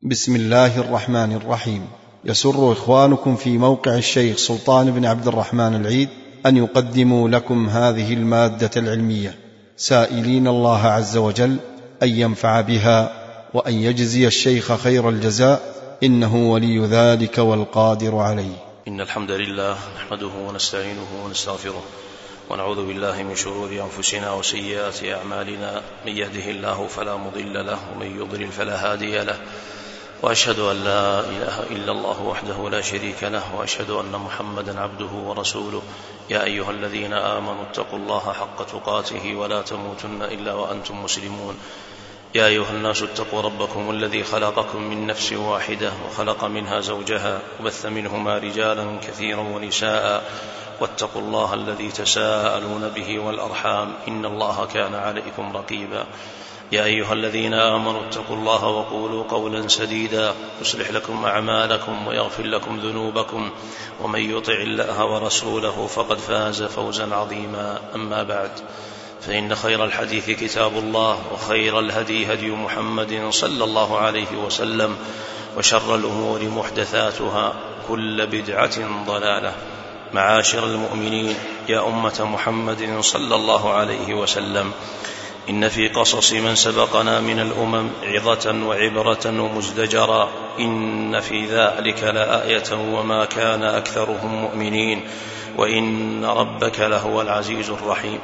بسم الله الرحمن الرحيم. يسر إخوانكم في موقع الشيخ سلطان بن عبد الرحمن العيد أن يقدموا لكم هذه المادة العلمية، سائلين الله عز وجل أن ينفع بها وأن يجزي الشيخ خير الجزاء، إنه ولي ذلك والقادر عليه. إن الحمد لله نحمده ونستعينه ونستغفره ونعوذ بالله من شرور أنفسنا وسيئات أعمالنا، من يهده الله فلا مضل له ومن يضلل فلا هادي له، وأشهد أن لا إله إلا الله وحده لا شريك له، وأشهد أن محمدا عبده ورسوله. يا أيها الذين آمنوا اتقوا الله حق تقاته ولا تموتن إلا وأنتم مسلمون. يا أيها الناس اتقوا ربكم الذي خلقكم من نفس واحدة وخلق منها زوجها وبث منهما رجالا كثيرا ونساء، واتقوا الله الذي تساءلون به والأرحام إن الله كان عليكم رقيبا. يا أيها الذين آمنوا اتقوا الله وقولوا قولا سديدا يصلح لكم أعمالكم ويغفر لكم ذنوبكم، ومن يطع الله ورسوله فقد فاز فوزا عظيما. أما بعد، فإن خير الحديث كتاب الله، وخير الهدي هدي محمد صلى الله عليه وسلم، وشر الأمور محدثاتها، كل بدعة ضلالة. معاشر المؤمنين، يا أمة محمد صلى الله عليه وسلم، إن في قصص من سبقنا من الأمم عظة وعبرة ومزدجرا، إن في ذلك لآية وما كان أكثرهم مؤمنين، وإن ربك لهو العزيز الرحيم.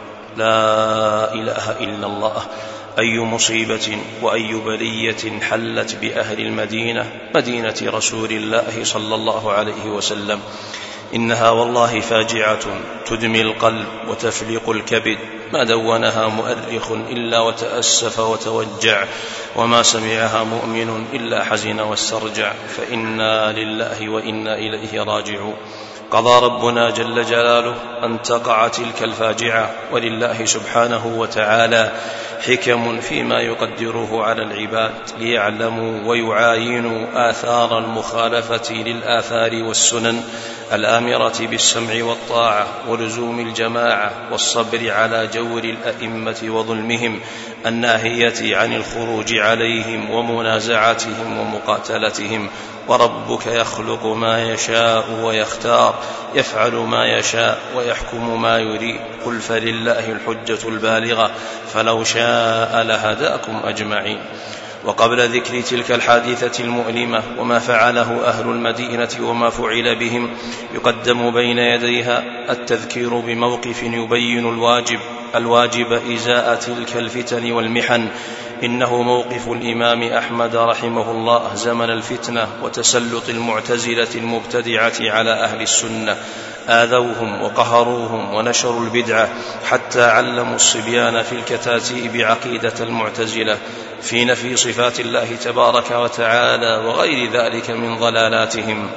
لا إله إلا الله. أي مصيبة وأي بلية حلت بأهل المدينة، مدينة رسول الله صلى الله عليه وسلم، إنها والله فاجعة تدمي القلب وتفلق الكبد، ما دونها مؤرخ إلا وتأسف وتوجع، وما سمعها مؤمن إلا حزن واسترجع، فإنا لله وإنا إليه راجعون. قضى ربنا جل جلاله أن تقع تلك الفاجعة، ولله سبحانه وتعالى حكم فيما يقدره على العباد، ليعلموا ويعاينوا آثار المخالفة للآثار والسنن الآمرة بالسمع والطاعة ولزوم الجماعة، والصبر على جور الأئمة وظلمهم، الناهية عن الخروج عليهم ومنازعتهم ومقاتلتهم. وربك يخلق ما يشاء ويختار، يفعل ما يشاء ويحكم ما يريد. قل فلله الحجة البالغة، فلو شاء لهداكم أجمعين. وقبل ذكر تلك الحادثة المؤلمة وما فعله أهل المدينة وما فعل بهم، يقدم بين يديها التذكير بموقف يبين الواجب إزاء تلك الفتن والمحن. إنه موقف الإمام أحمد رحمه الله زمن الفتنة وتسلط المعتزلة المبتدعة على أهل السنة، آذوهم وقهروهم ونشروا البدعة، حتى علموا الصبيان في الكتاتيب عقيدة المعتزلة في نفي صفات الله تبارك وتعالى وغير ذلك من ضلالاتهم.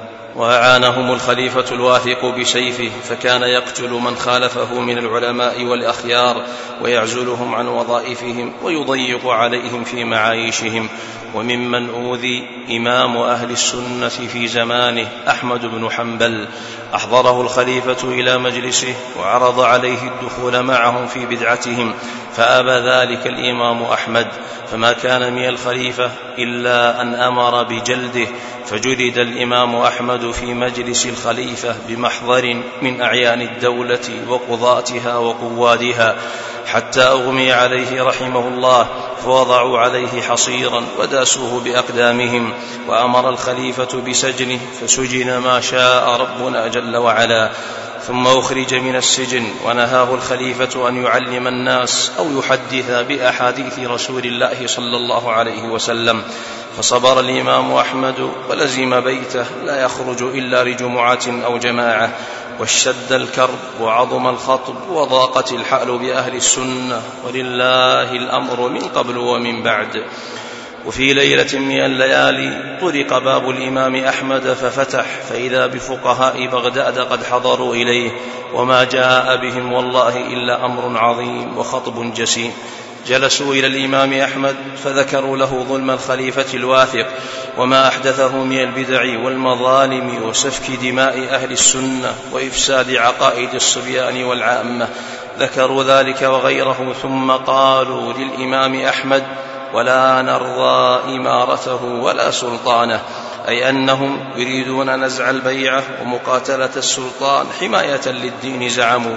وأعانهم الخليفة الواثق بسيفه، فكان يقتل من خالفه من العلماء والأخيار، ويعزلهم عن وظائفهم، ويضيق عليهم في معايشهم. وممن أوذي إمام أهل السنة في زمانه أحمد بن حنبل، أحضره الخليفة إلى مجلسه وعرض عليه الدخول معهم في بدعتهم، فأبى ذلك الإمام أحمد، فما كان من الخليفة إلا أن أمر بجلده، فجلد الإمام أحمد في مجلس الخليفة بمحضر من أعيان الدولة وقضاتها وقوادها، حتى أغمي عليه رحمه الله، فوضعوا عليه حصيرا وداسوه بأقدامهم، وأمر الخليفة بسجنه، فسجن ما شاء ربنا جل وعلا، ثم أخرج من السجن، ونهاه الخليفة أن يعلم الناس أو يحدث بأحاديث رسول الله صلى الله عليه وسلم. فصبر الإمام أحمد ولزم بيته، لا يخرج إلا لجمعة أو جماعة، واشتد الكرب وعظم الخطب وضاقت الحال بأهل السنة، ولله الأمر من قبل ومن بعد. وفي ليلة من الليالي طرق باب الإمام أحمد ففتح، فإذا بفقهاء بغداد قد حضروا إليه، وما جاء بهم والله إلا أمر عظيم وخطب جسيم. جلسوا إلى الإمام أحمد فذكروا له ظلم الخليفة الواثق، وما أحدثه من البدع والمظالم وسفك دماء أهل السنة وإفساد عقائد الصبيان والعامة. ذكروا ذلك وغيره، ثم قالوا للإمام أحمد: ولا نرضى إمارته ولا سلطانه، أي أنهم يريدون نزع البيعة ومقاتلة السلطان حماية للدين. زعموا: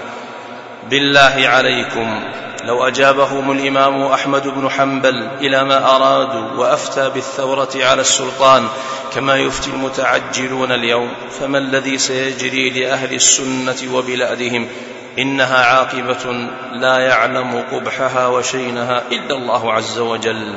بالله عليكم لو أجابهم الإمام أحمد بن حنبل إلى ما أرادوا وأفتى بالثورة على السلطان كما يفتي المتعجلون اليوم، فما الذي سيجري لأهل السنة وبلادهم؟ إنها عاقبة لا يعلم قبحها وشينها إلا الله عز وجل.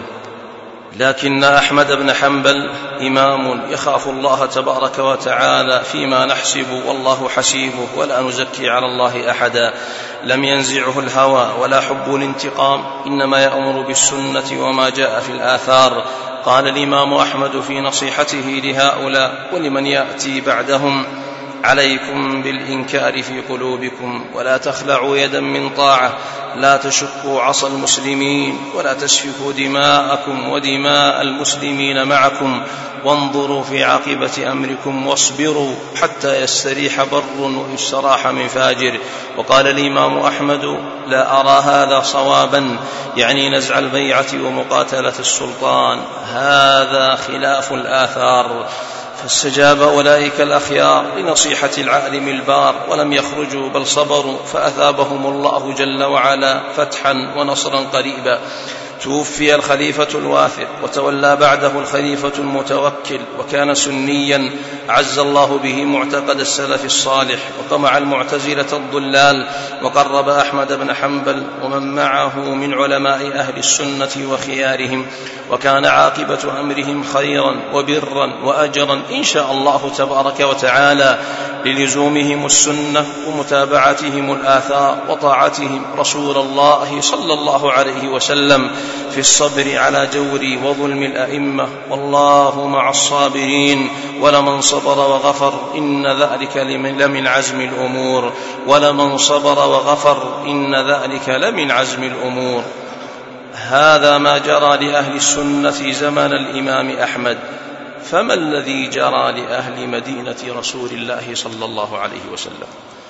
لكن أحمد بن حنبل إمام يخاف الله تبارك وتعالى فيما نحسب، والله حسيبه ولا نزكي على الله أحدا. لم ينزعه الهوى ولا حب الانتقام، إنما يأمر بالسنة وما جاء في الآثار. قال الإمام أحمد في نصيحته لهؤلاء ولمن يأتي بعدهم: عليكم بالإنكار في قلوبكم، ولا تخلعوا يدا من طاعة، لا تشقوا عصا المسلمين، ولا تسفكوا دماءكم ودماء المسلمين معكم، وانظروا في عاقبة أمركم واصبروا حتى يستريح بر ويستراح من فاجر. وقال الإمام أحمد: لا أرى هذا صوابا، يعني نزع البيعة ومقاتلة السلطان، هذا خلاف الآثار. فاستجاب أولئك الأخيار لنصيحة العالم البار ولم يخرجوا بل صبروا، فأثابهم الله جل وعلا فتحا ونصرا قريبا. توفي الخليفة الواثق وتولى بعده الخليفة المتوكل، وكان سنيا عز الله به معتقد السلف الصالح، وقمع المعتزلة الضلال، وقرب أحمد بن حنبل ومن معه من علماء أهل السنة وخيارهم، وكان عاقبة أمرهم خيرا وبرا وأجرا إن شاء الله تبارك وتعالى، للزومهم السنة ومتابعتهم الآثار وطاعتهم رسول الله صلى الله عليه وسلم في الصبر على جور وظلم الأئمة، والله مع الصابرين. ولمن صبر وغفر إن ذلك لمن عزم الأمور، ولمن صبر وغفر إن ذلك لمن عزم الأمور. هذا ما جرى لأهل السنة زمن الإمام أحمد، فما الذي جرى لأهل مدينة رسول الله صلى الله عليه وسلم؟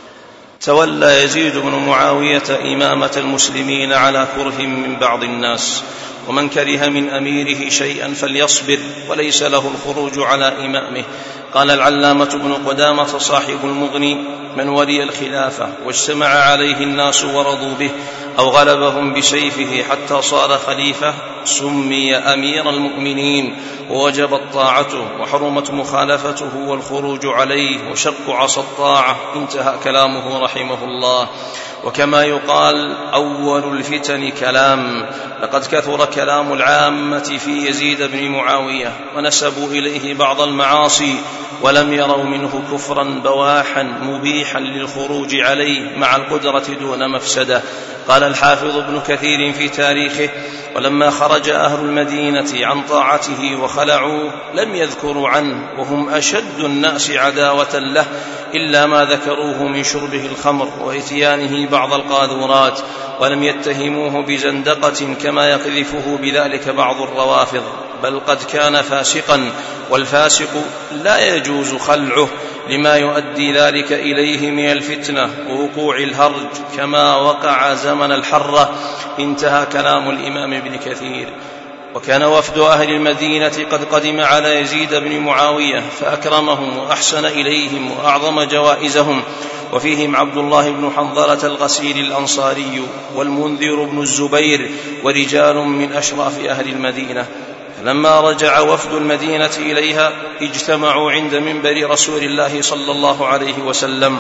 تولى يزيد بن معاوية إمامة المسلمين على كره من بعض الناس، ومن كره من أميره شيئا فليصبر وليس له الخروج على إمامه. قال العلامة ابن قدامة صاحب المغني: من ولي الخلافة واجتمع عليه الناس ورضوا به أو غلبهم بسيفه حتى صار خليفة سمي أمير المؤمنين، ووجبت طاعته وحرمت مخالفته والخروج عليه وشق عصا الطاعة. انتهى كلامه رحمه الله. وكما يقال: أول الفتن كلام. لقد كثر كلام العامة في يزيد بن معاوية، ونسبوا إليه بعض المعاصي ولم يروا منه كفرا بواحا مبيحا للخروج عليه مع القدرة دون مفسدة. قال الحافظ ابن كثير في تاريخه: ولما خرج أهل المدينة عن طاعته وخلعوه لم يذكروا عنه، وهم أشد الناس عداوة له، إلا ما ذكروه من شربه الخمر وإتيانه بعض القاذورات، ولم يتهموه بزندقة كما يقذفه بذلك بعض الروافض، بل قد كان فاسقا، والفاسق لا يجوز خلعه لما يؤدي ذلك إليه من الفتنة ووقوع الهرج كما وقع زمن الحرة. انتهى كلام الإمام ابن كثير. وكان وفد أهل المدينة قد قدم على يزيد بن معاوية فأكرمهم وأحسن إليهم وأعظم جوائزهم، وفيهم عبد الله بن حنظلة الغسيل الأنصاري والمنذر بن الزبير ورجال من أشراف أهل المدينة. فلما رجع وفد المدينة إليها اجتمعوا عند منبر رسول الله صلى الله عليه وسلم،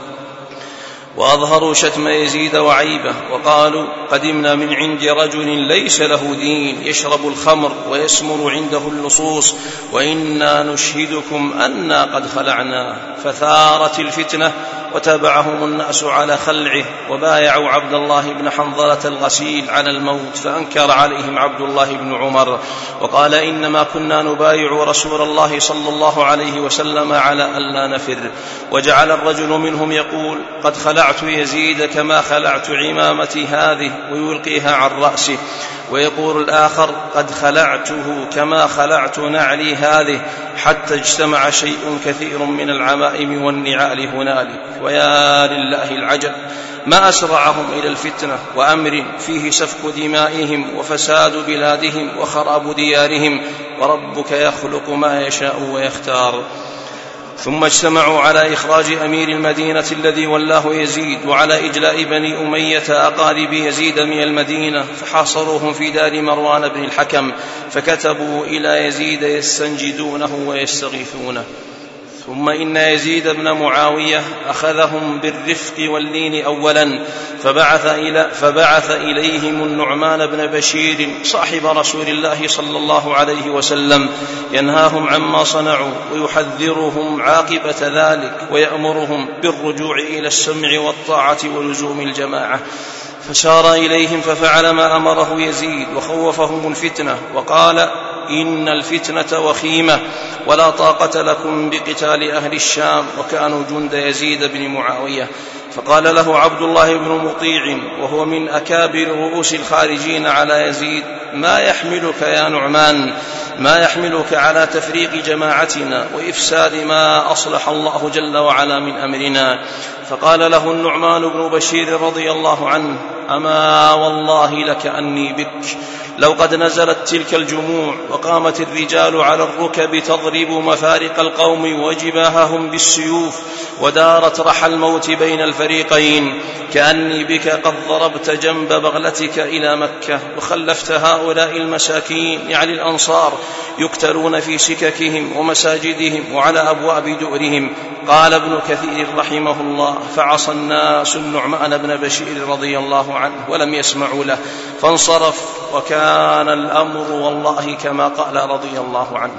وأظهروا شتم يزيد وعيبه، وقالوا: قدمنا من عند رجل ليس له دين، يشرب الخمر ويسمر عنده اللصوص، وإنا نشهدكم أنا قد خلعناه. فثارت الفتنة وتابعهم الناس على خلعه، وبايعوا عبد الله بن حنظلة الغسيل على الموت، فأنكر عليهم عبد الله بن عمر وقال: إنما كنا نبايع رسول الله صلى الله عليه وسلم على ألا نفر. وجعل الرجل منهم يقول: قد خلعت يزيد كما خلعت عمامتي هذه، ويلقيها عن رأسه، ويقول الآخر: قد خلعته كما خلعت نعلي هذه، حتى اجتمع شيء كثير من العمائم والنعال هنالك. ويا لله العجب، ما أسرعهم إلى الفتنة وأمر فيه سفك دمائهم وفساد بلادهم وخراب ديارهم، وربك يخلق ما يشاء ويختار. ثم اجتمعوا على إخراج أمير المدينة الذي ولاه يزيد، وعلى إجلاء بني أمية أقارب يزيد من المدينة، فحاصروهم في دار مروان بن الحكم، فكتبوا إلى يزيد يستنجدونه ويستغيثونه. ثم إن يزيد بن معاوية أخذهم بالرفق واللين أولا، فبعث إليهم النعمان بن بشير صاحب رسول الله صلى الله عليه وسلم ينهاهم عما صنعوا ويحذرهم عاقبة ذلك، ويأمرهم بالرجوع إلى السمع والطاعة ولزوم الجماعة. فسار إليهم ففعل ما أمره يزيد، وخوفهم الفتنة، وقال: إن الفتنة وخيمة، ولا طاقة لكم بقتال أهل الشام، وكانوا جند يزيد بن معاوية. فقال له عبد الله بن مطيع وهو من أكابر رؤوس الخارجين على يزيد: ما يحملك يا نعمان، ما يحملك على تفريق جماعتنا وإفساد ما أصلح الله جل وعلا من أمرنا؟ فقال له النعمان بن بشير رضي الله عنه: أما والله لكأني بك، لو قد نزلت تلك الجموع وقامت الرجال على الركب تضرب مفارق القوم وجباههم بالسيوف، ودارت رحى الموت بين الفريقين، كأني بك قد ضربت جنب بغلتك إلى مكة، وخلفت هؤلاء المساكين يعني الأنصار يقتلون في سككهم ومساجدهم وعلى أبواب دؤرهم. قال ابن كثير رحمه الله: فعصى الناس النعمان بن بشير رضي الله عنه ولم يسمعوا له، فانصرف، وكان الأمر والله كما قال رضي الله عنه.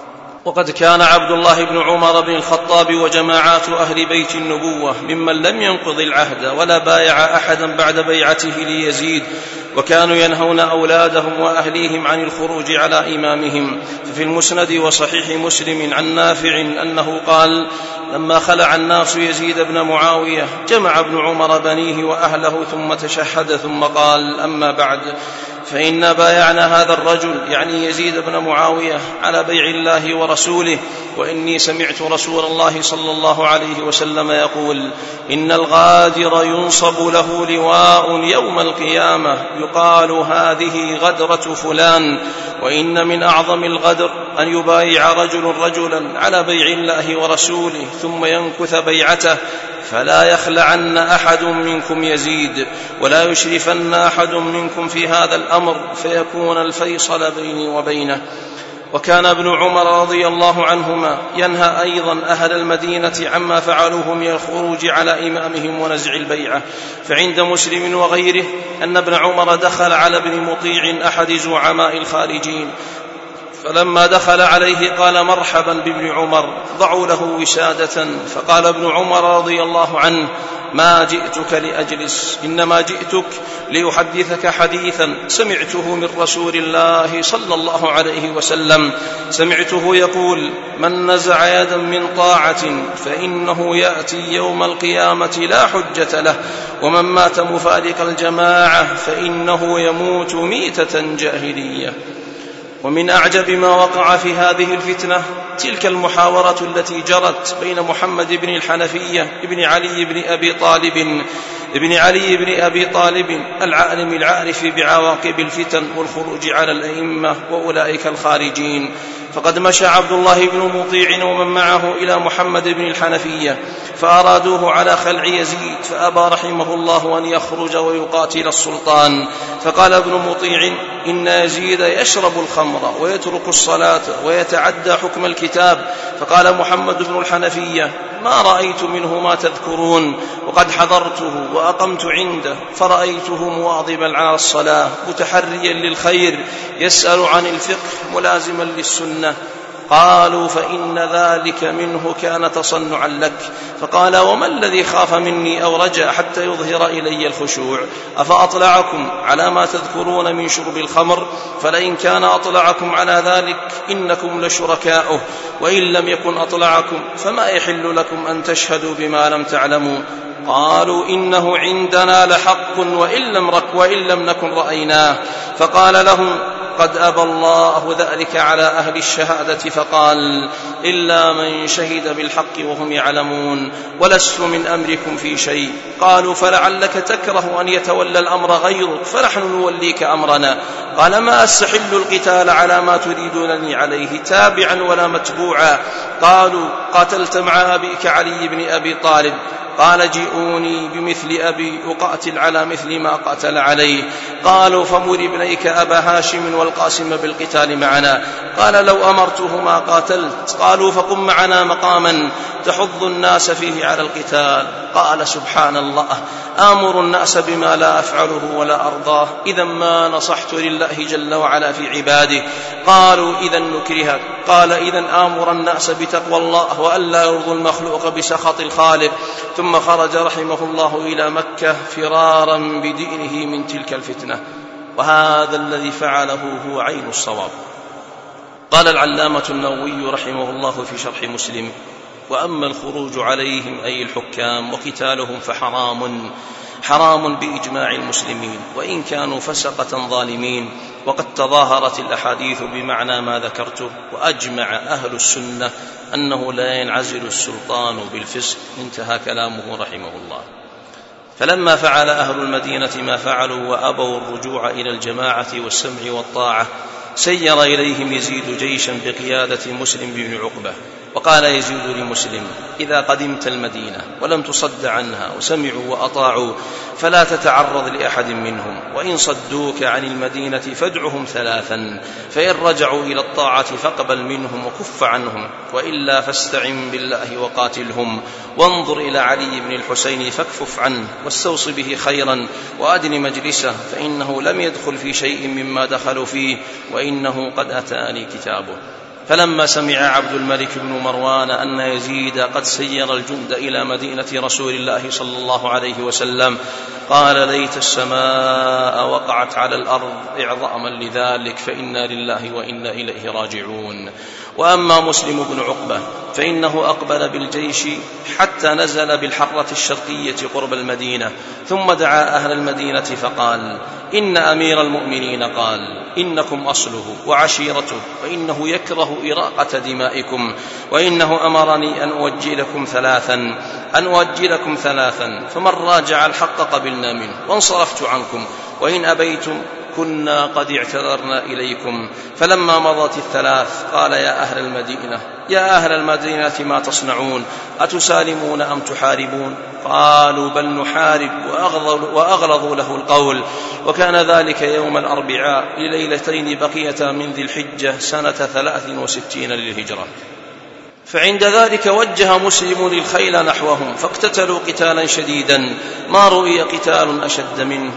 وقد كان عبد الله بن عمر بن الخطاب وجماعات أهل بيت النبوة ممن لم ينقض العهد ولا بايع أحدا بعد بيعته ليزيد، وكانوا ينهون أولادهم وأهليهم عن الخروج على إمامهم. ففي المسند وصحيح مسلم عن نافع أنه قال: لما خلع الناس يزيد بن معاوية جمع ابن عمر بنيه وأهله ثم تشهد ثم قال: أما بعد، فإن بايعنا هذا الرجل يعني يزيد بن معاوية على بيع الله ورسوله، وإني سمعت رسول الله صلى الله عليه وسلم يقول: إن الغادر ينصب له لواء يوم القيامة يقال هذه غدرة فلان، وإن من أعظم الغدر أن يبايع رجل رجلا على بيع الله ورسوله ثم ينكث بيعته، فلا يخلعن أحد منكم يزيد، ولا يشرفن أحد منكم في هذا الأمر، فيكون الفيصل بيني وبينه. وكان ابن عمر رضي الله عنهما ينهى أيضا أهل المدينة عما فعلوه من الخروج على إمامهم ونزع البيعة. فعند مسلم وغيره أن ابن عمر دخل على ابن مطيع أحد زعماء الخارجين، فلما دخل عليه قال: مرحبا بابن عمر، ضعوا له وسادة. فقال ابن عمر رضي الله عنه: ما جئتك لأجلس، إنما جئتك لأحدثك حديثا سمعته من رسول الله صلى الله عليه وسلم، سمعته يقول: من نزع يدا من طاعة فإنه يأتي يوم القيامة لا حجة له، ومن مات مفارق الجماعة فإنه يموت ميتة جاهلية. ومن أعجب ما وقع في هذه الفتنة تلك المحاورة التي جرت بين محمد بن الحنفية ابن علي بن أبي طالب العالم العارف بعواقب الفتن والخروج على الأئمة وأولئك الخارجين. فقد مشى عبد الله بن مطيع ومن معه إلى محمد بن الحنفية فأرادوه على خلع يزيد، فأبى رحمه الله أن يخرج ويقاتل السلطان. فقال ابن مطيع: إن يزيد يشرب الخمر ويترك الصلاة ويتعدى حكم الكتاب. فقال محمد بن الحنفية: ما رأيت منه ما تذكرون، وقد حضرته وأقمت عنده فرأيته مواظبا على الصلاة متحريا للخير يسأل عن الفقه ملازما للسنة. قالوا: فإن ذلك منه كان تصنعا لك. فقال: وما الذي خاف مني أو رجع حتى يظهر إلي الخشوع؟ أفأطلعكم على ما تذكرون من شرب الخمر؟ فلئن كان أطلعكم على ذلك إنكم لشركاؤه، وإن لم يكن أطلعكم فما يحل لكم أن تشهدوا بما لم تعلموا. قالوا: إنه عندنا لحق وإن لم نكن رأيناه. وقد أبى الله ذلك على أهل الشهادة فقال إلا من شهد بالحق وهم يعلمون ولست من أمركم في شيء. قالوا فلعلك تكره أن يتولى الأمر غيرك فنحن نوليك أمرنا. قال ما أستحل القتال على ما تريدونني عليه تابعا ولا متبوعا. قالوا قاتلت مع أبيك علي بن أبي طالب. قال جئوني بمثل أبي أقاتل على مثل ما قاتل عليه. قالوا فمر ابنيك أبا هاشم والقاسم بالقتال معنا. قال لو أمرتهما قاتلت. قالوا فقم معنا مقاما تحض الناس فيه على القتال. قال سبحان الله آمر الناس بما لا أفعله ولا أرضاه إذا ما نصحت لله جل وعلا في عباده. قالوا إذا نكرهك. قال إذا آمر الناس بتقوى الله وألا يرضوا المخلوق بسخط الخالق. ثم خرج رحمه الله إلى مكة فرارا بدينه من تلك الفتنة. وهذا الذي فعله هو عين الصواب. قال العلامة النووي رحمه الله في شرح مسلم وأما الخروج عليهم أي الحكام وقتالهم حرام بإجماع المسلمين وإن كانوا فسقة ظالمين. وقد تظاهرت الأحاديث بمعنى ما ذكرته وأجمع أهل السنة أنه لا ينعزل السلطان بالفسق. انتهى كلامه رحمه الله. فلما فعل أهل المدينة ما فعلوا وأبوا الرجوع إلى الجماعة والسمع والطاعة سير إليهم يزيد جيشا بقيادة مسلم بن عقبة. وقال يزيد لمسلم إذا قدمت المدينة ولم تصد عنها وسمعوا وأطاعوا فلا تتعرض لأحد منهم وإن صدوك عن المدينة فادعهم ثلاثا فإن رجعوا إلى الطاعة فاقبل منهم وكف عنهم وإلا فاستعن بالله وقاتلهم وانظر إلى علي بن الحسين فاكفف عنه واستوص به خيرا وأدن مجلسه فإنه لم يدخل في شيء مما دخلوا فيه وإنه قد أتاني كتابه. فلما سمع عبد الملك بن مروان أن يزيد قد سير الجند إلى مدينة رسول الله صلى الله عليه وسلم قال ليت السماء وقعت على الأرض إعظاما لذلك فإنا لله وإنا إليه راجعون. وأما مسلم بن عقبة فإنه أقبل بالجيش حتى نزل بالحرة الشرقية قرب المدينة ثم دعا أهل المدينة فقال إن أمير المؤمنين قال إنكم أصله وعشيرته وإنه يكره إراقة دمائكم وإنه أمرني أن أؤجلكم ثلاثا فمن راجع الحق قبلنا منه وانصرفت عنكم وإن أبيتم كنا قد اعتذرنا إليكم. فلما مضت الثلاث قال يا أهل المدينة ما تصنعون أتسالمون أم تحاربون؟ قالوا بل نحارب وأغلظوا له القول. وكان ذلك يوم الأربعاء لليلتين بقية من ذي الحجة سنة 63 للهجرة. فعند ذلك وجه مسلم الخيل نحوهم فاقتتلوا قتالا شديدا ما رؤي قتال أشد منه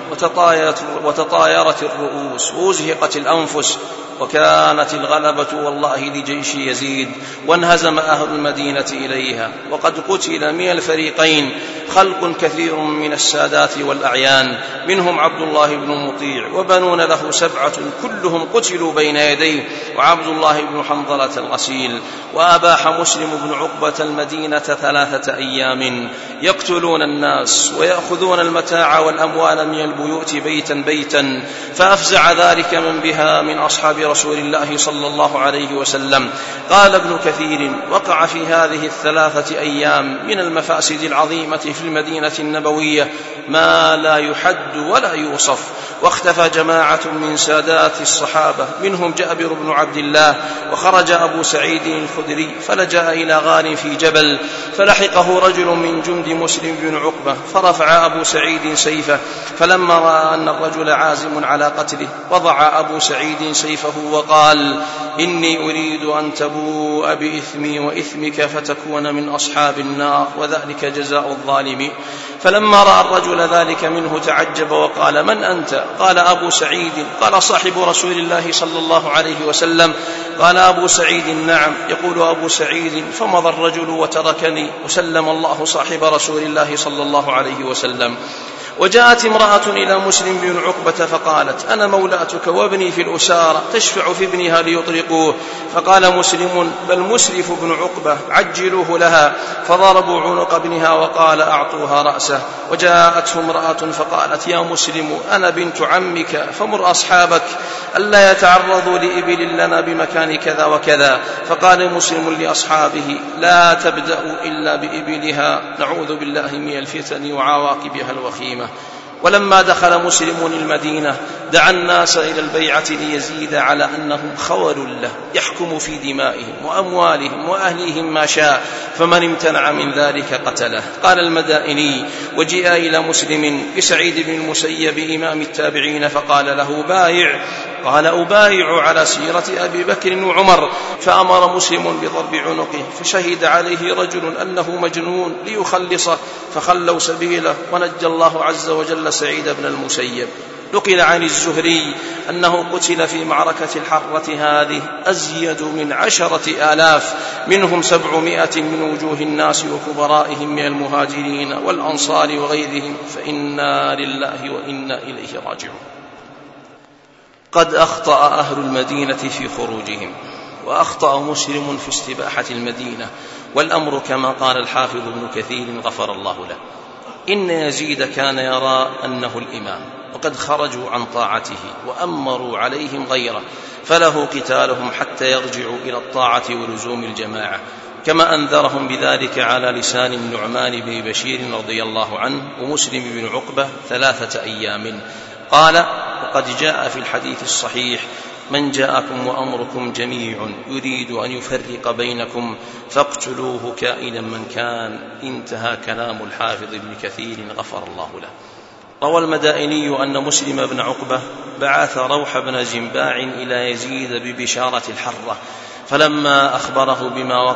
وتطايرت الرؤوس وأزهقت الأنفس وكانت الغلبة والله لجيش يزيد وانهزم أهل المدينة إليها. وقد قتل من الفريقين خلق كثير من السادات والأعيان منهم عبد الله بن مطيع وبنون له 7 كلهم قتلوا بين يديه وعبد الله بن حنظلة الغسيل. وأباح مسلم بن عقبة المدينة 3 أيام يقتلون الناس ويأخذون المتاع والأموال من البيوت بيتا فأفزع ذلك من بها من أصحاب رسول الله صلى الله عليه وسلم. قال ابن كثير وقع في هذه 3 أيام من المفاسد العظيمة في المدينة النبوية ما لا يحد ولا يوصف. واختفى جماعة من سادات الصحابة منهم جابر بن عبد الله وخرج أبو سعيد الخدري فلجأ إلى غار في جبل فلحقه رجل من جند مسلم بن عقبة فرفع أبو سعيد سيفه فلما رأى أن الرجل عازم على قتله وضع أبو سعيد سيفه وقال إني أريد أن تبوء بإثمي وإثمك فتكون من أصحاب النار وذلك جزاء الظالمين. فلما رأى الرجل ذلك منه تعجب وقال من أنت؟ قال أبو سعيد. قال صاحب رسول الله صلى الله عليه وسلم. قال أبو سعيد نعم. يقول أبو سعيد فمضى الرجل وتركني وسلم الله صاحب رسول الله صلى الله عليه وسلم. وجاءت امرأة إلى مسلم بن عقبة فقالت أنا مولاتك وابني في الأسارة تشفع في ابنها ليطلقوه. فقال مسلم بل مسرف بن عقبة عجلوه لها فضربوا عنق ابنها وقال أعطوها رأسه. وجاءته امرأة فقالت يا مسلم أنا بنت عمك فمر أصحابك ألا يتعرضوا لإبل لنا بمكان كذا وكذا. فقال مسلم لأصحابه: لا تبدأوا إلا بإبلها، نعوذ بالله من الفتن وعواقبها الوخيمة. ولما دخل مسلم المدينة دعا الناس إلى البيعة ليزيد على أنهم خول له يحكم في دمائهم وأموالهم وأهليهم ما شاء، فمن امتنع من ذلك قتله. قال المدائني: وجيء إلى مسلم بسعيد بن المسيب إمام التابعين فقال له: بايع. قال: أبايع على سيرة أبي بكر وعمر. فأمر مسلم بضرب عنقه، فشهد عليه رجل أنه مجنون ليخلصه، فخلوا سبيله، ونجى الله عز وجل سعيد بن المسيب. نقل عن الزهري أنه قتل في معركة الحرة هذه أزيد من 10,000، منهم 700 من وجوه الناس وكبرائهم من المهاجرين والأنصار وغيرهم، فإنا لله وإنا إليه راجعون. قد أخطأ أهل المدينة في خروجهم، وأخطأ مسلم في استباحة المدينة، والأمر كما قال الحافظ ابن كثير غفر الله له. إن يزيد كان يرى أنه الإمام، وقد خرجوا عن طاعته وأمروا عليهم غيره، فله قتالهم حتى يرجعوا إلى الطاعة ولزوم الجماعة، كما أنذرهم بذلك على لسان النعمان بن بشير رضي الله عنه ومسلم بن عقبة 3 أيام. قال: وقد جاء في الحديث الصحيح: من جاءكم وأمركم جميع يريد أن يفرق بينكم فاقتلوه كائنا من كان. انتهى كلام الحافظ ابن كثير غفر الله له. روى المدائني أن مسلم بن عقبة بعث روح بن زنباع إلى يزيد ببشارة الحرة، فلما أخبره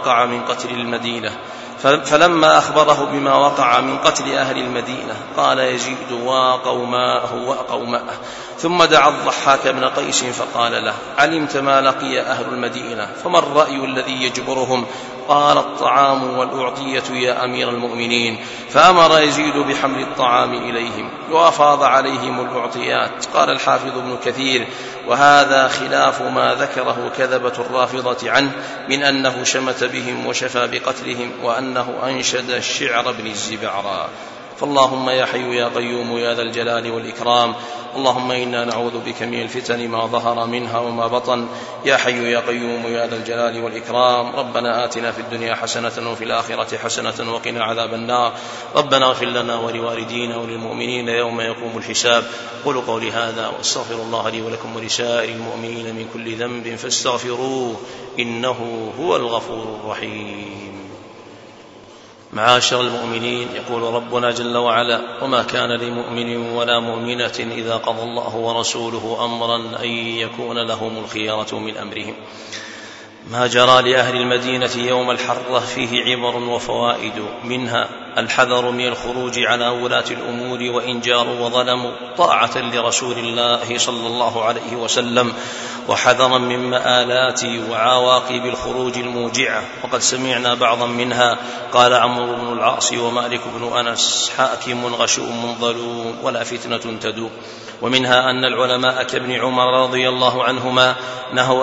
بما وقع من قتل أهل المدينة قال يزيد: وقوماه. ثم دعا الضحاك بن قيس فقال له: علمت ما لقي أهل المدينة، فما الرأي الذي يجبرهم؟ قال: الطعام والأعطية يا أمير المؤمنين. فأمر يزيد بحمل الطعام إليهم وأفاض عليهم الأعطيات. قال الحافظ ابن كثير: وهذا خلاف ما ذكره كذبة الرافضة عنه من أنه شمت بهم وشفى بقتلهم، وأنه أنشد الشعر بن الزبعرى. فاللهم يا حي يا قيوم يا ذا الجلال والإكرام، اللهم إنا نعوذ بك من الفتن ما ظهر منها وما بطن، يا حي يا قيوم يا ذا الجلال والإكرام. ربنا آتنا في الدنيا حسنة وفي الآخرة حسنة وقنا عذاب النار. ربنا اغفر لنا ولوالدينا وللمؤمنين يوم يقوم الحساب. قولوا قولي هذا واستغفر الله لي ولكم ولسائر المؤمنين من كل ذنب فاستغفروه إنه هو الغفور الرحيم. معاشر المؤمنين، يقول ربنا جل وعلا: وما كان لمؤمن ولا مؤمنة إذا قضى الله ورسوله أمرا أن يكون لهم الخيرة من أمرهم. ما جرى لأهل المدينة يوم الحرة فيه عبر وفوائد، منها الحذر من الخروج على ولاة الأمور وإن جاروا وظلموا طاعة لرسول الله صلى الله عليه وسلم، وحذرا من مآلات وعواقب الخروج الموجعة، وقد سمعنا بعضا منها. قال عمرو بن العاص ومالك بن أنس: حاكم غشوم ظلوم ولا فتنة تدوم. ومنها أن العلماء كابن عمر رضي الله عنهما نهوا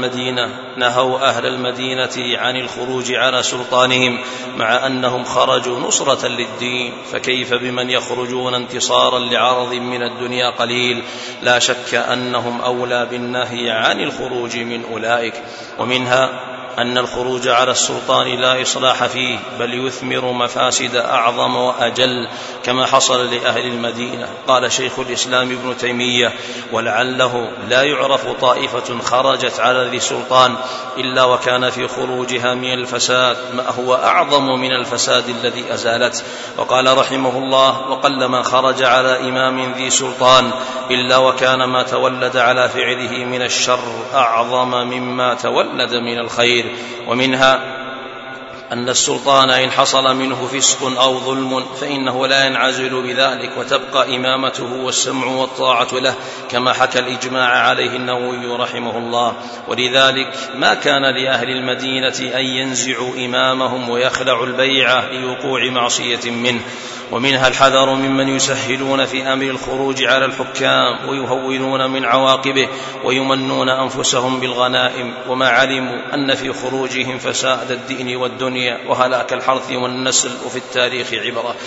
أهل المدينة عن الخروج على سلطانهم، مع أنهم خرجوا نصرة للدين، فكيف بمن يخرجون انتصارا لعرض من الدنيا قليل؟ لا شك أنهم أولى بالنهي عن الخروج من أولئك. ومنها أن الخروج على السلطان لا إصلاح فيه، بل يثمر مفاسد أعظم وأجل، كما حصل لأهل المدينة. قال شيخ الإسلام ابن تيمية: ولعله لا يعرف طائفة خرجت على ذي سلطان إلا وكان في خروجها من الفساد ما هو أعظم من الفساد الذي أزالته. وقال رحمه الله: وقلما خرج على إمام ذي سلطان إلا وكان ما تولد على فعله من الشر أعظم مما تولد من الخير. ومنها أن السلطان إن حصل منه فسق أو ظلم فإنه لا ينعزل بذلك، وتبقى إمامته والسمع والطاعة له، كما حكى الإجماع عليه النووي رحمه الله. ولذلك ما كان لأهل المدينة أن ينزعوا إمامهم ويخلعوا البيعة لوقوع معصية منه. ومنها الحذر ممن يسهلون في أمر الخروج على الحكام ويهونون من عواقبه ويمنون أنفسهم بالغنائم، وما علموا أن في خروجهم فساد الدين والدنيا وهلاك الحرث والنسل، وفي التاريخ عبرة.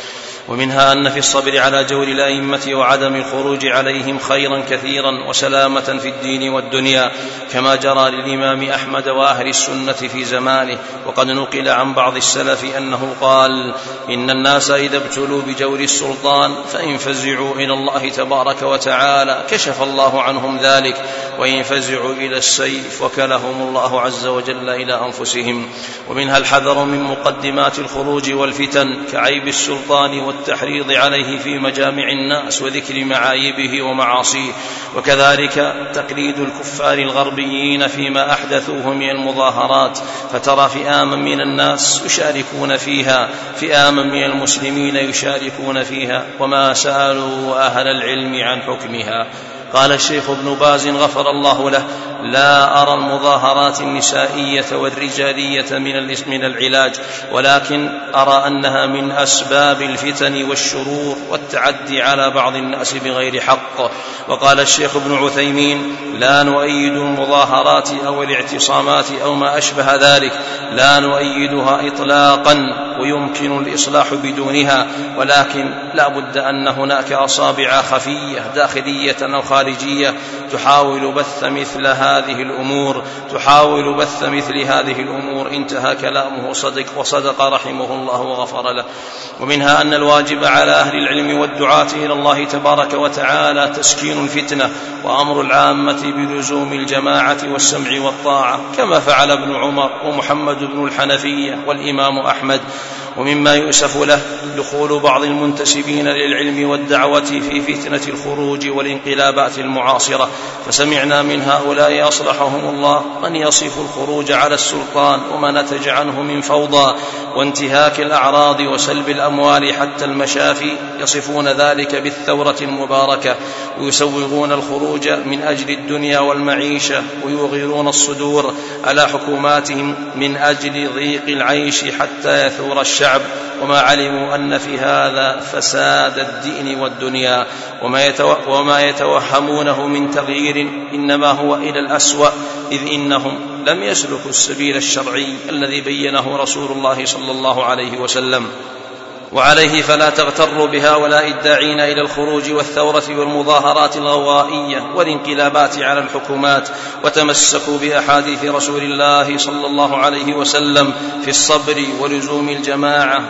ومنها أن في الصبر على جور الأئمة وعدم الخروج عليهم خيرا كثيرا وسلامة في الدين والدنيا، كما جرى للإمام أحمد وأهل السنة في زمانه. وقد نقل عن بعض السلف أنه قال: إن الناس إذا ابتلوا بجور السلطان فإن فزعوا إلى الله تبارك وتعالى كشف الله عنهم ذلك، وإن فزعوا إلى السيف وكلهم الله عز وجل إلى أنفسهم. ومنها الحذر من مقدمات الخروج والفتن كعيب السلطان والتحريض عليه في مجامع الناس وذكر معايبه ومعاصيه، وكذلك تقليد الكفار الغربيين فيما أحدثوه من المظاهرات، فترى فئاما من الناس يشاركون فيها، فئاما من المسلمين يشاركون فيها، وما سألوا أهل العلم عن حكمها. قال الشيخ ابن باز غفر الله له: لا أرى المظاهرات النسائية والرجالية من العلاج، ولكن أرى أنها من أسباب الفتن والشرور والتعدي على بعض الناس بغير حق. وقال الشيخ ابن عثيمين: لا نؤيد المظاهرات أو الاعتصامات أو ما أشبه ذلك، لا نؤيدها إطلاقا، ويمكن الإصلاح بدونها، ولكن لا بد أن هناك أصابع خفية داخلية أو خارجية تحاول بث مثل هذه الأمور. انتهى كلامه وصدق رحمه الله وغفر له. ومنها أن الواجب على أهل العلم والدعاة إلى الله تبارك وتعالى تسكين الفتنة وأمر العامة بلزوم الجماعة والسمع والطاعة، كما فعل ابن عمر ومحمد بن الحنفية والإمام أحمد. ومما يؤسف له دخول بعض المنتسبين للعلم والدعوة في فتنة الخروج والانقلابات المعاصرة، فسمعنا من هؤلاء أصلحهم الله من يصف الخروج على السلطان وما نتج عنه من فوضى وانتهاك الأعراض وسلب الأموال حتى المشافي، يصفون ذلك بالثورة المباركة، ويسوغون الخروج من أجل الدنيا والمعيشة، ويغيرون الصدور على حكوماتهم من أجل ضيق العيش حتى يثور الشعب، وما علموا أن في هذا فساد الدين والدنيا، وما يتوهمونه من تغيير إنما هو إلى الأسوأ، إذ إنهم لم يسلكوا السبيل الشرعي الذي بينه رسول الله صلى الله عليه وسلم. وعليه فلا تغتروا بهؤلاء الداعين إلى الخروج والثورة والمظاهرات الغوائية والانقلابات على الحكومات، وتمسكوا بأحاديث رسول الله صلى الله عليه وسلم في الصبر ولزوم الجماعة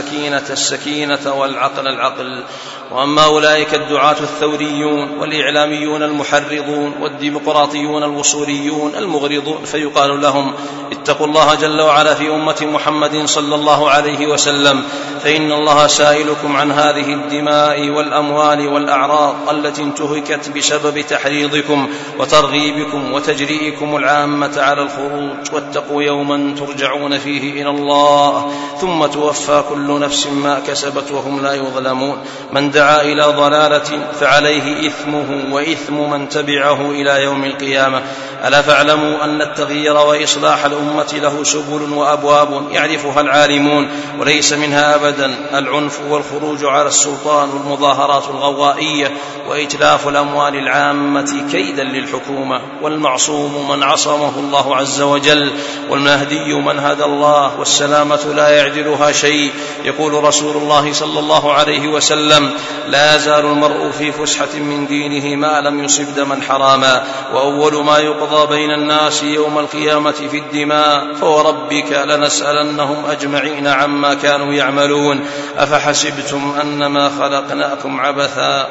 والسكينة والعقل العقل. وأما أولئك الدعاة الثوريون والإعلاميون المحرضون والديمقراطيون الوصوليون المغرضون فيقال لهم: اتقوا الله جل وعلا في أمة محمد صلى الله عليه وسلم، فإن الله سائلكم عن هذه الدماء والأموال والأعراض التي انتهكت بسبب تحريضكم وترغيبكم وتجريئكم العامة على الخروج. واتقوا يوما ترجعون فيه إلى الله ثم توفى كل نفس ما كسبت وهم لا يظلمون. من دعا إلى ضلالة فعليه إثمه وإثم من تبعه إلى يوم القيامة. ألا فاعلموا أن التغيير وإصلاح الأمة له سبل وأبواب يعرفها العالمون، وليس منها أبدا العنف والخروج على السلطان والمظاهرات الغوائية وإتلاف الأموال العامة كيدا للحكومة. والمعصوم من عصمه الله عز وجل، والمهدي من هدى الله، والسلامة لا يعدلها شيء. يقول رسول الله صلى الله عليه وسلم: لا يزال المرء في فسحة من دينه ما لم يصب دما حراما، وأول ما يقضى بين الناس يوم القيامة في الدماء، فوربك لنسألنهم أجمعين عما كانوا يعملون. أفحسبتم أنما خلقناكم عبثا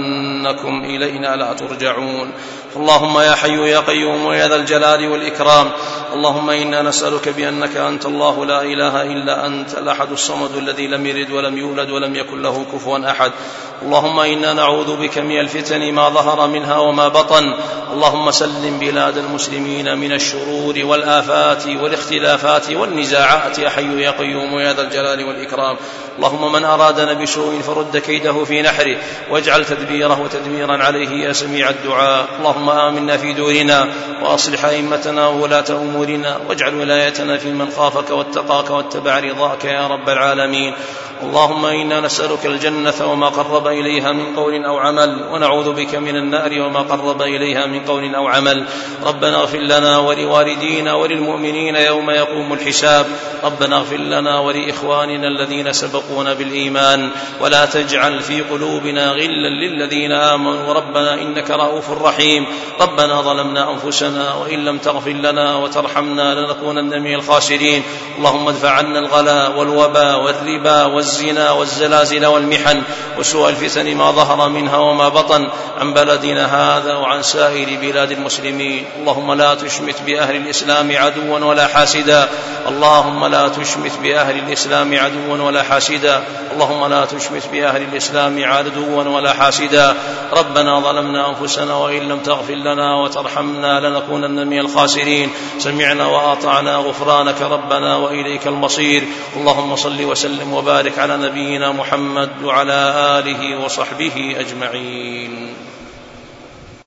وأنكم إلينا لا ترجعون. اللهم يا حي يا قيوم يا ذا الجلال والإكرام، اللهم إنا نسألك بأنك أنت الله لا إله إلا أنت الأحد الصمد الذي لم يلد ولم يولد ولم يكن له كفوا أحد. اللهم إنا نعوذ بك من الفتن ما ظهر منها وما بطن. اللهم سلم بلاد المسلمين من الشرور والآفات والاختلافات والنزاعات يا حي يا قيوم يا ذا الجلال والإكرام. اللهم من أرادنا بسوء فرد كيده في نحره، واجعل تدبيره تدميرا عليه يا سميع الدعاء. اللهم آمنا في دورنا، وأصلح أئمتنا وولاة أمورنا، واجعل ولايتنا في من خافك واتقاك واتبع رضاك يا رب العالمين. اللهم إنا نسألك الجنة وما قرب إليها من قول أو عمل، ونعوذ بك من النار وما قرب إليها من قول أو عمل. ربنا اغفر لنا ولوالدينا وللمؤمنين والمؤمنين يوم يقوم الحساب. ربنا اغفر لنا ولإخواننا الذين سبقونا بالإيمان ولا تجعل في قلوبنا غلا للذين آمنوا ربنا إنك رؤوف رحيم. ربنا ظلمنا أنفسنا وإن لم تغفر لنا وترحمنا لنكونن من الخاسرين. اللهم ادفع عنا الغلاء والوباء والربا والزنا والزلازل والمحن وسوء الفتن ما ظهر منها وما بطن عن بلدنا هذا وعن سائر بلاد المسلمين. اللهم لا تشمت بأهل الإسلام عدوا ولا حاسدا. اللهم لا تشمت بأهل الإسلام عدوا ولا حاسدا. اللهم لا تشمت بأهل الإسلام عدوا ولا حاسدا. ربنا ظلمنا أنفسنا وإن لم تغفر لنا وترحمنا لنكونن من الخاسرين. سمعنا وأطعنا غفرانك ربنا وإليك المصير. اللهم صل وسلم وبارك على نبينا محمد وعلى آله وصحبه أجمعين.